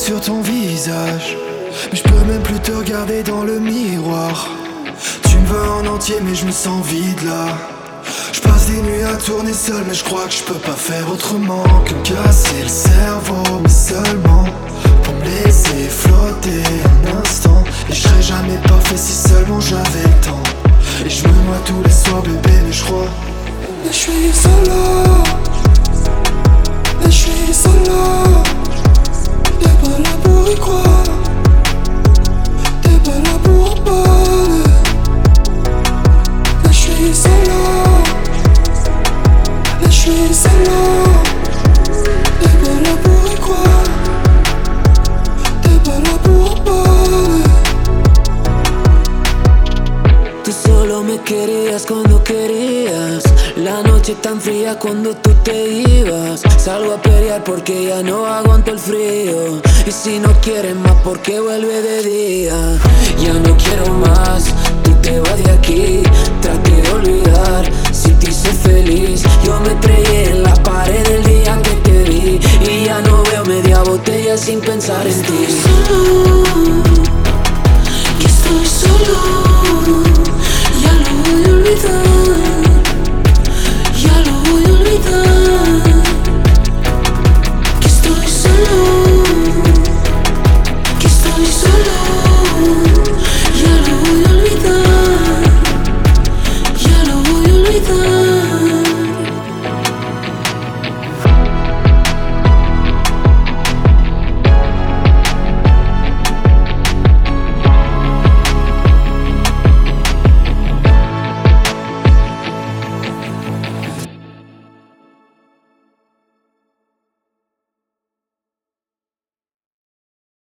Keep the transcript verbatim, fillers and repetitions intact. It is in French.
sur ton visage, mais je peux même plus te regarder dans le miroir. Tu me veux en entier mais je me sens vide là. Je passe des nuits à tourner seul, mais je crois que je peux pas faire autrement que me casser le cerveau, mais seulement pour me laisser flotter un instant. Et je serais jamais parfait si seulement j'avais le temps. Et je me noie tous les soirs bébé, mais je crois mais je suis solo. Mais je suis solo. T'es pas là pour y croire. T'es pas là pour en parler. Mais je suis solo. Mais je suis solo. T'es pas là pour y croire. T'es pas là pour en parler. Tú solo me querías cuando querías. La noche tan fría cuando tú te ibas. Salgo a pelear porque ya no aguanto el frío. Y si no quieres más, porque vuelve de día. Ya no quiero más, tú te vas de aquí. Traté de olvidar, si te hice feliz. Yo me estrellé en la pared el día que te vi. Y ya no veo media botella sin pensar en ti. Estoy solo, que estoy solo. Ya lo voy a olvidar. Ya lo voy a olvidar. Que estoy solo, que estoy solo.